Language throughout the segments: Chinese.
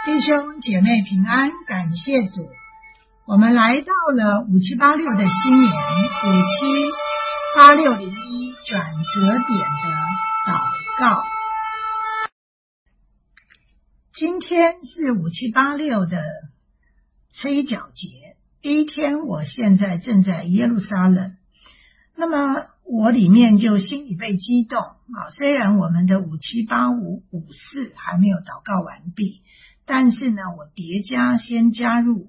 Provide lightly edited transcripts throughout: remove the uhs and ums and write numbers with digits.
弟兄姐妹平安，感谢主。我们来到了5786的新年578601转折点的祷告。今天是5786的催缴节，第一天，我现在正在耶路撒冷。那么我里面就心里被激动啊，虽然我们的578554还没有祷告完毕，但是呢，我叠加先加入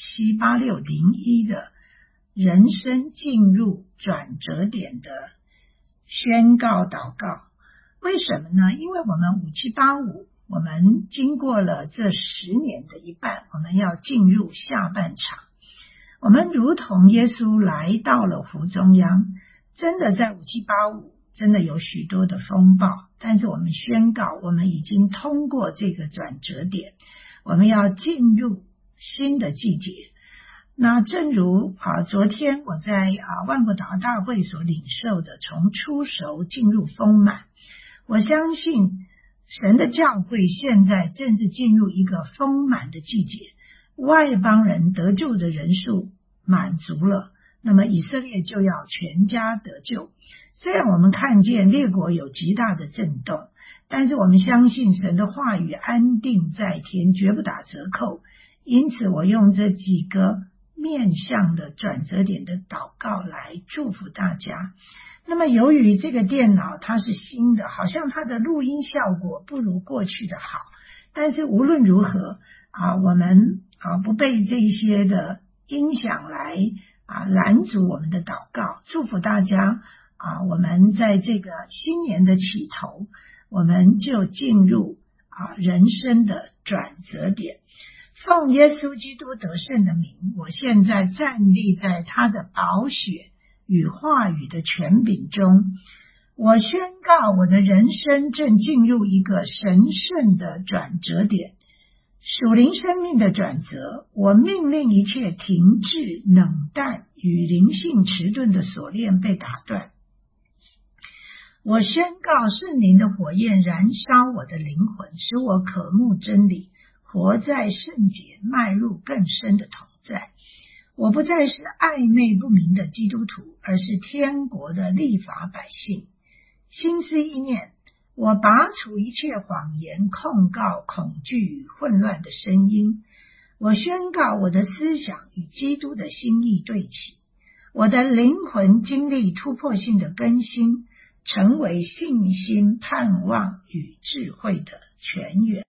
578601的人生进入转折点的宣告祷告。为什么呢？因为我们5785，我们经过了这10年的一半，我们要进入下半场。我们如同耶稣来到了湖中央，真的在5785真的有许多的风暴，但是我们宣告我们已经通过这个转折点，我们要进入新的季节。那正如昨天我在万国祷告大会所领受的，从初熟进入丰满，我相信神的教会现在正是进入一个丰满的季节，外邦人得救的人数满足了，那么以色列就要全家得救。虽然我们看见列国有极大的震动，但是我们相信神的话语安定在天，绝不打折扣。因此我用这几个面向的转折点的祷告来祝福大家。那么由于这个电脑它是新的，好像它的录音效果不如过去的好，但是无论如何我们不被这些的音响来拦阻我们的祷告。祝福大家我们在这个新年的起头，我们就进入人生的转折点。奉耶稣基督得胜的名，我现在站立在他的宝血与话语的权柄中，我宣告我的人生正进入一个神圣的转折点，属灵生命的转折。我命令一切停滞、冷淡与灵性迟钝的锁链被打断。我宣告圣灵的火焰燃烧我的灵魂，使我渴慕真理，活在圣洁，迈入更深的同在。我不再是暧昧不明的基督徒，而是天国的立法百姓。心思意念，我拔除一切谎言、控告、恐惧与混乱的声音。我宣告我的思想与基督的心意对齐，我的灵魂经历突破性的更新，成为信心、盼望与智慧的泉源。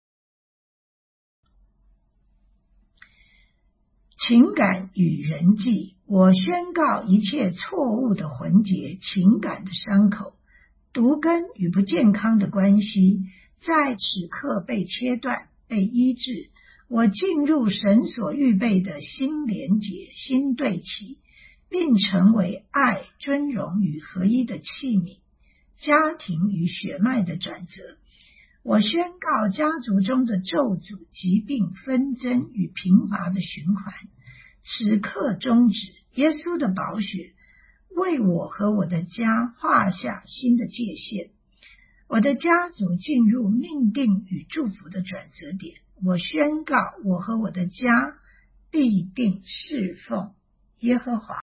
情感与人际，我宣告一切错误的魂结、情感的伤口、毒根与不健康的关系，在此刻被切断、被医治。我进入神所预备的新连结、新对齐，并成为爱、尊荣与合一的器皿。家庭与血脉的转折，我宣告家族中的咒诅、疾病、纷争与贫乏的循环此刻终止。耶稣的宝血为我和我的家画下新的界限，我的家族进入命定与祝福的转折点。我宣告我和我的家必定侍奉耶和华。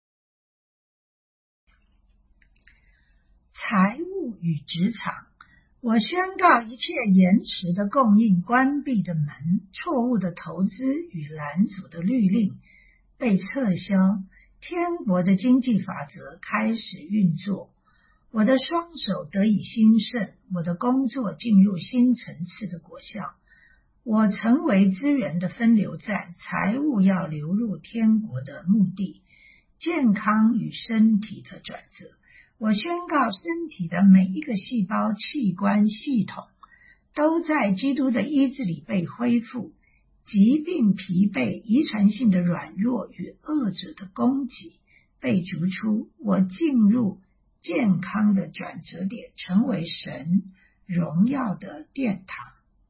财务与职场，我宣告一切延迟的供应、关闭的门、错误的投资与拦阻的律令被撤销，天国的经济法则开始运作。我的双手得以兴盛，我的工作进入新层次的果效。我成为资源的分流站，财物要流入天国的目的。健康与身体的转折，我宣告身体的每一个细胞、器官、系统都在基督的医治里被恢复，疾病、疲惫、遗传性的软弱与恶者的攻击被逐出。我进入健康的转折点，成为神荣耀的殿堂。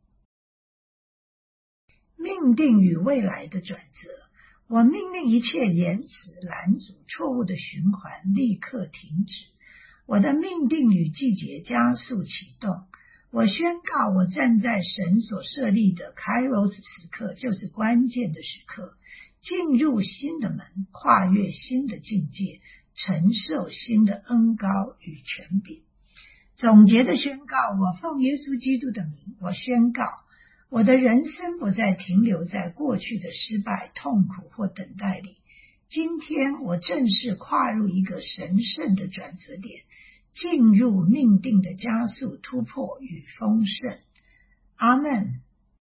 命定与未来的转折，我命令一切延迟、拦阻、错误的循环立刻停止。我的命定与季节加速启动， 我宣告，我站在神所设立的 Kairos 时刻，就是关键的时刻，进入新的门，跨越新的境界，承受新的恩膏与权柄。总结的宣告，我奉耶稣基督的名，我宣告，我的人生不再停留在过去的失败、痛苦或等待里。今天我正式跨入一个神圣的转折点，进入命定的加速、突破与丰盛。阿们。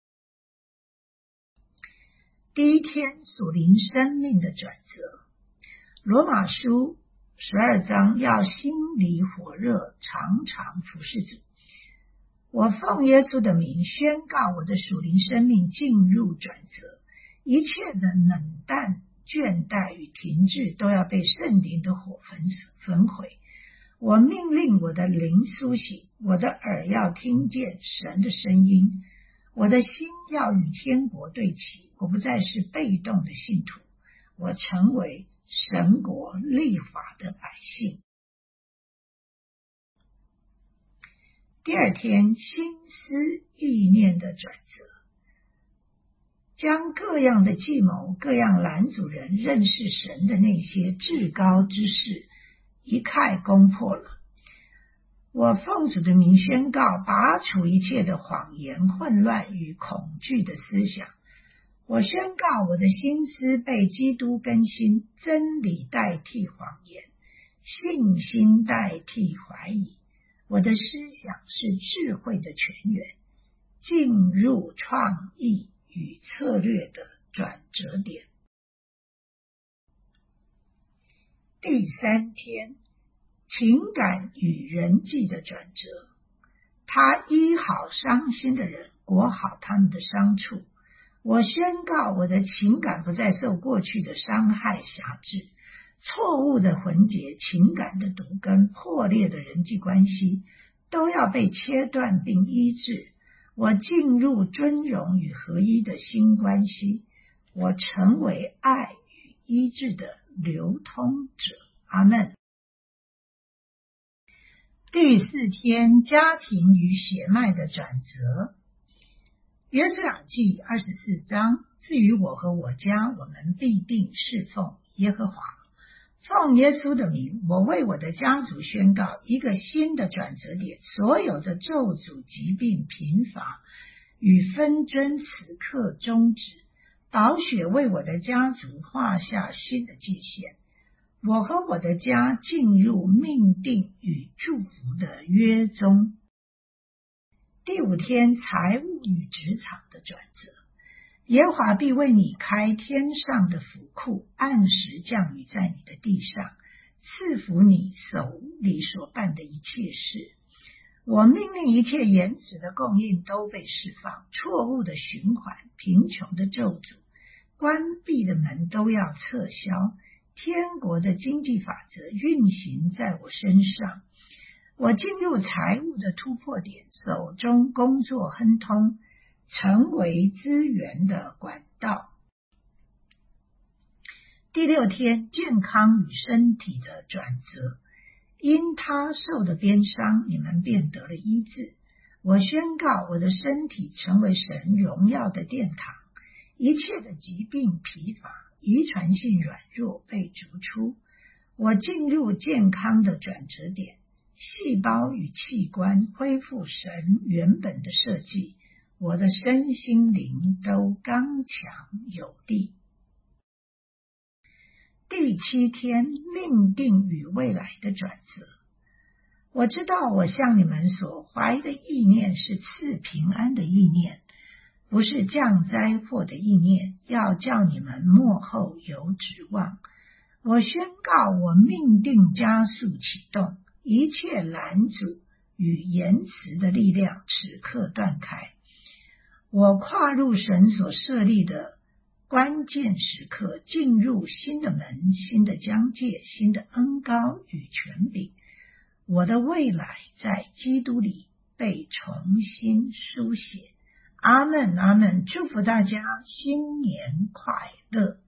第一天属灵生命的转折。罗马书12章，要心里火热，常常服侍主。我奉耶稣的名宣告，我的属灵生命进入转折，一切的冷淡、倦怠与停滞都要被圣灵的火焚毁。我命令我的灵苏醒，我的耳要听见神的声音，我的心要与天国对齐。我不再是被动的信徒，我成为神国立法的百姓。第二天，心思意念的转折，将各样的计谋、各样拦阻人认识神的那些至高之事一概攻破了。我奉主的名宣告，拔除一切的谎言、混乱与恐惧的思想。我宣告，我的心思被基督更新，真理代替谎言，信心代替怀疑。我的思想是智慧的泉源，进入创意与策略的转折点。第三天，情感与人际的转折。他医好伤心的人，裹好他们的伤处。我宣告，我的情感不再受过去的伤害辖制，错误的魂结、情感的毒根、破裂的人际关系都要被切断并医治。我进入尊荣与合一的新关系，我成为爱与医治的流通者。阿们。第四天，家庭与血脉的转折。约书亚记24章，至于我和我家，我们必定侍奉耶和华。奉耶稣的名，我为我的家族宣告一个新的转折点，所有的咒诅、疾病、贫乏与纷争此刻终止。宝血为我的家族画下新的界限，我和我的家进入命定与祝福的约中。第五天，财务与职场的转折。耶和华必为你开天上的府库，按时降雨在你的地上，赐福你手里所办的一切事。我命令一切延迟的供应都被释放，错误的循环、贫穷的咒诅、关闭的门都要撤销。天国的经济法则运行在我身上。我进入财务的突破点，手中工作亨通，成为资源的管道。第六天，健康与身体的转折。因他受的鞭伤，你们便得了医治。我宣告，我的身体成为神荣耀的殿堂，一切的疾病、疲乏、遗传性软弱被逐出。我进入健康的转折点，细胞与器官恢复神原本的设计，我的身心灵都刚强有力。第七天，命定与未来的转折。我知道我向你们所怀的意念是赐平安的意念，不是降灾祸的意念，要叫你们末后有指望。我宣告，我命定加速启动，一切拦阻与延迟的力量此刻断开。我跨入神所设立的关键时刻，进入新的门、新的疆界、新的恩膏与权柄。我的未来在基督里被重新书写。阿们，阿们！祝福大家新年快乐。